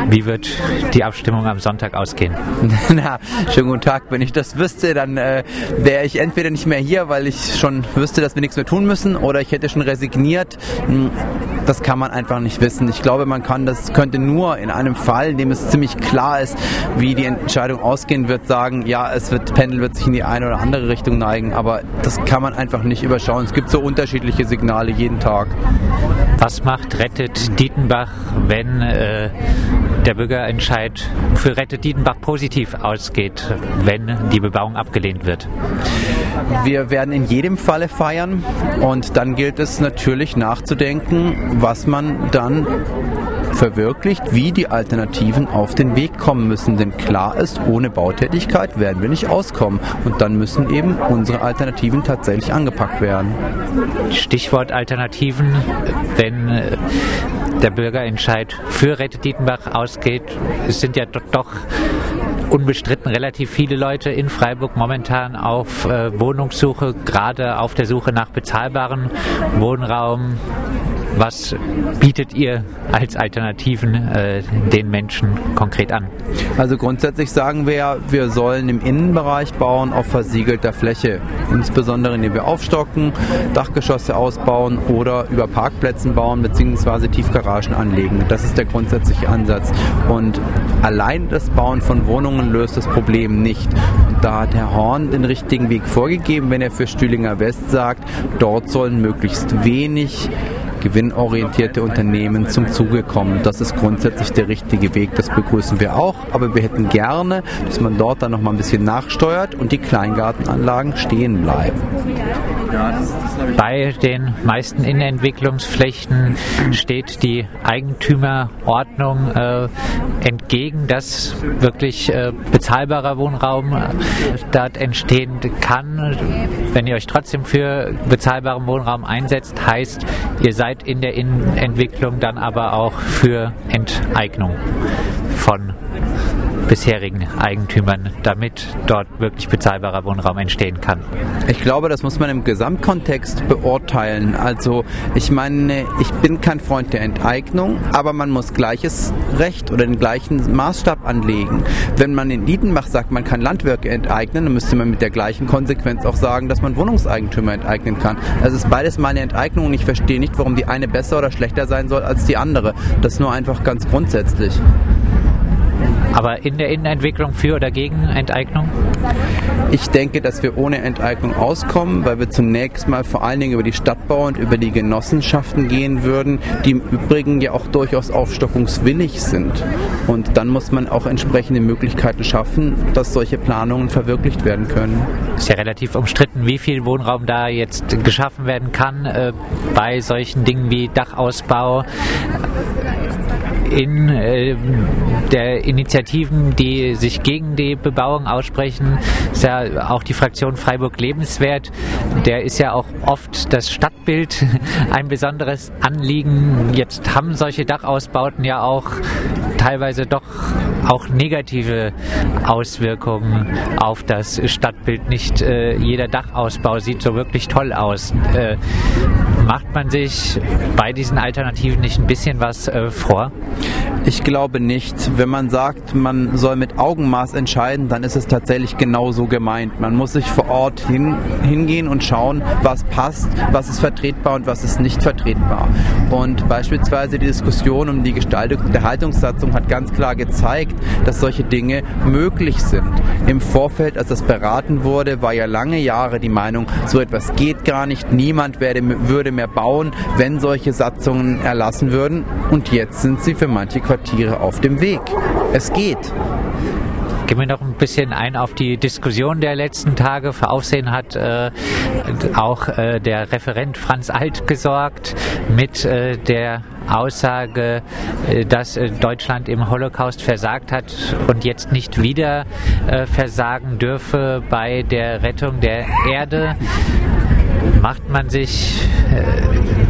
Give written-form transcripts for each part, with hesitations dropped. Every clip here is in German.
Wie wird die Abstimmung am Sonntag ausgehen? Na, schönen guten Tag. Wenn ich das wüsste, dann wäre ich entweder nicht mehr hier, weil ich schon wüsste, dass wir nichts mehr tun müssen, oder ich hätte schon resigniert. Das kann man einfach nicht wissen. Ich glaube, das könnte nur in einem Fall, in dem es ziemlich klar ist, wie die Entscheidung ausgehen wird, sagen, ja, Pendel wird sich in die eine oder andere Richtung neigen, aber das kann man einfach nicht überschauen. Es gibt so unterschiedliche Signale jeden Tag. Was macht Rettet Dietenbach, wenn der Bürgerentscheid für Rettet Dietenbach positiv ausgeht, wenn die Bebauung abgelehnt wird? Wir werden in jedem Falle feiern und dann gilt es natürlich nachzudenken, was man dann verwirklicht, wie die Alternativen auf den Weg kommen müssen. Denn klar ist, ohne Bautätigkeit werden wir nicht auskommen. Und dann müssen eben unsere Alternativen tatsächlich angepackt werden. Stichwort Alternativen, wenn der Bürgerentscheid für Rettet Dietenbach ausgeht. Es sind ja doch unbestritten relativ viele Leute in Freiburg momentan auf Wohnungssuche, gerade auf der Suche nach bezahlbarem Wohnraum. Was bietet ihr als Alternativen den Menschen konkret an? Also grundsätzlich sagen wir ja, wir sollen im Innenbereich bauen auf versiegelter Fläche. Insbesondere indem wir aufstocken, Dachgeschosse ausbauen oder über Parkplätzen bauen bzw. Tiefgaragen anlegen. Das ist der grundsätzliche Ansatz. Und allein das Bauen von Wohnungen löst das Problem nicht. Und da hat Herr Horn den richtigen Weg vorgegeben, wenn er für Stühlinger West sagt, dort sollen möglichst wenig gewinnorientierte Unternehmen zum Zuge kommen. Das ist grundsätzlich der richtige Weg, das begrüßen wir auch, aber wir hätten gerne, dass man dort dann noch mal ein bisschen nachsteuert und die Kleingartenanlagen stehen bleiben. Bei den meisten Innenentwicklungsflächen steht die Eigentümerordnung entgegen, dass wirklich bezahlbarer Wohnraum dort entstehen kann. Wenn ihr euch trotzdem für bezahlbaren Wohnraum einsetzt, heißt, ihr seid in der Innenentwicklung dann aber auch für Enteignung von bisherigen Eigentümern, damit dort wirklich bezahlbarer Wohnraum entstehen kann. Ich glaube, das muss man im Gesamtkontext beurteilen. Also ich meine, ich bin kein Freund der Enteignung, aber man muss gleiches Recht oder den gleichen Maßstab anlegen. Wenn man in Dietenbach sagt, man kann Landwirte enteignen, dann müsste man mit der gleichen Konsequenz auch sagen, dass man Wohnungseigentümer enteignen kann. Also es ist beides mal eine Enteignung und ich verstehe nicht, warum die eine besser oder schlechter sein soll als die andere. Das nur einfach ganz grundsätzlich. Aber in der Innenentwicklung für oder gegen Enteignung? Ich denke, dass wir ohne Enteignung auskommen, weil wir zunächst mal vor allen Dingen über die Stadtbau und über die Genossenschaften gehen würden, die im Übrigen ja auch durchaus aufstockungswillig sind. Und dann muss man auch entsprechende Möglichkeiten schaffen, dass solche Planungen verwirklicht werden können. Ist ja relativ umstritten, wie viel Wohnraum da jetzt geschaffen werden kann bei solchen Dingen wie Dachausbau. In der Initiativen, die sich gegen die Bebauung aussprechen, ist ja auch die Fraktion Freiburg lebenswert. Der ist ja auch oft das Stadtbild ein besonderes Anliegen. Jetzt haben solche Dachausbauten ja auch teilweise doch auch negative Auswirkungen auf das Stadtbild. Nicht jeder Dachausbau sieht so wirklich toll aus. Macht man sich bei diesen Alternativen nicht ein bisschen was vor? Ich glaube nicht. Wenn man sagt, man soll mit Augenmaß entscheiden, dann ist es tatsächlich genauso gemeint. Man muss sich vor Ort hingehen und schauen, was passt, was ist vertretbar und was ist nicht vertretbar. Und beispielsweise die Diskussion um die Gestaltung der Haltungssatzung hat ganz klar gezeigt, dass solche Dinge möglich sind. Im Vorfeld, als das beraten wurde, war ja lange Jahre die Meinung, so etwas geht gar nicht, niemand würde mehr bauen, wenn solche Satzungen erlassen würden. Und jetzt sind sie für manche Quartiere auf dem Weg. Es geht. Gehen wir noch ein bisschen ein auf die Diskussion der letzten Tage. Für Aufsehen hat auch der Referent Franz Alt gesorgt mit der Aussage, dass Deutschland im Holocaust versagt hat und jetzt nicht wieder versagen dürfe bei der Rettung der Erde. Macht man sich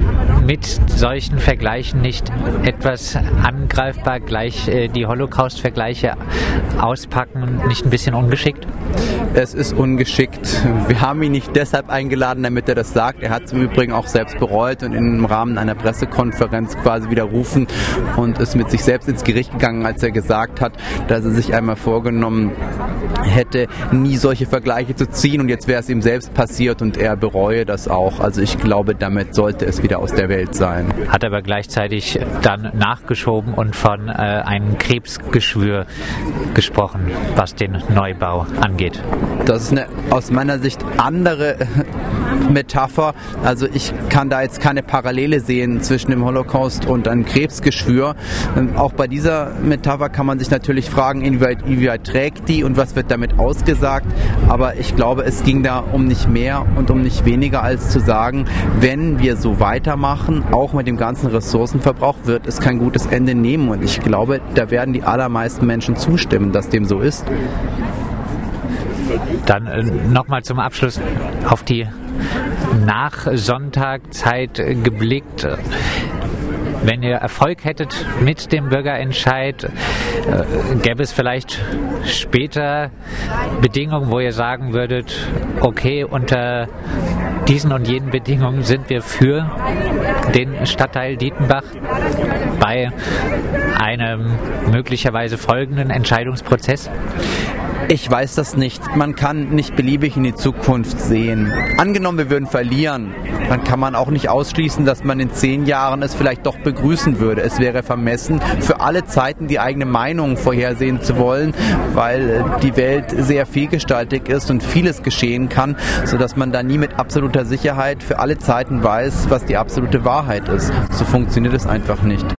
mit solchen Vergleichen nicht etwas angreifbar gleich die Holocaust-Vergleiche auspacken, nicht ein bisschen ungeschickt? Es ist ungeschickt. Wir haben ihn nicht deshalb eingeladen, damit er das sagt. Er hat es im Übrigen auch selbst bereut und im Rahmen einer Pressekonferenz quasi widerrufen und ist mit sich selbst ins Gericht gegangen, als er gesagt hat, dass er sich einmal vorgenommen hätte, nie solche Vergleiche zu ziehen, und jetzt wäre es ihm selbst passiert und er bereue das auch. Also ich glaube, damit sollte es wieder aus der Welt sein. Hat aber gleichzeitig dann nachgeschoben und von einem Krebsgeschwür gesprochen, was den Neubau angeht. Das ist eine aus meiner Sicht andere Metapher. Also ich kann da jetzt keine Parallele sehen zwischen dem Holocaust und einem Krebsgeschwür. Auch bei dieser Metapher kann man sich natürlich fragen, inwieweit trägt die und was wird damit ausgesagt. Aber ich glaube, es ging da um nicht mehr und um nicht weniger, als zu sagen, wenn wir so weitermachen, auch mit dem ganzen Ressourcenverbrauch, wird es kein gutes Ende nehmen. Und ich glaube, da werden die allermeisten Menschen zustimmen, dass dem so ist. Dann nochmal zum Abschluss auf die Nach-Sonntag-Zeit geblickt. Wenn ihr Erfolg hättet mit dem Bürgerentscheid, gäbe es vielleicht später Bedingungen, wo ihr sagen würdet, okay, unter diesen und jenen Bedingungen sind wir für den Stadtteil Dietenbach bei einem möglicherweise folgenden Entscheidungsprozess? Ich weiß das nicht. Man kann nicht beliebig in die Zukunft sehen. Angenommen, wir würden verlieren, dann kann man auch nicht ausschließen, dass man in 10 Jahren es vielleicht doch begrüßen würde. Es wäre vermessen, für alle Zeiten die eigene Meinung vorhersehen zu wollen, weil die Welt sehr vielgestaltig ist und vieles geschehen kann, sodass man da nie mit absoluter Sicherheit für alle Zeiten weiß, was die absolute Wahrheit ist. So funktioniert es einfach nicht.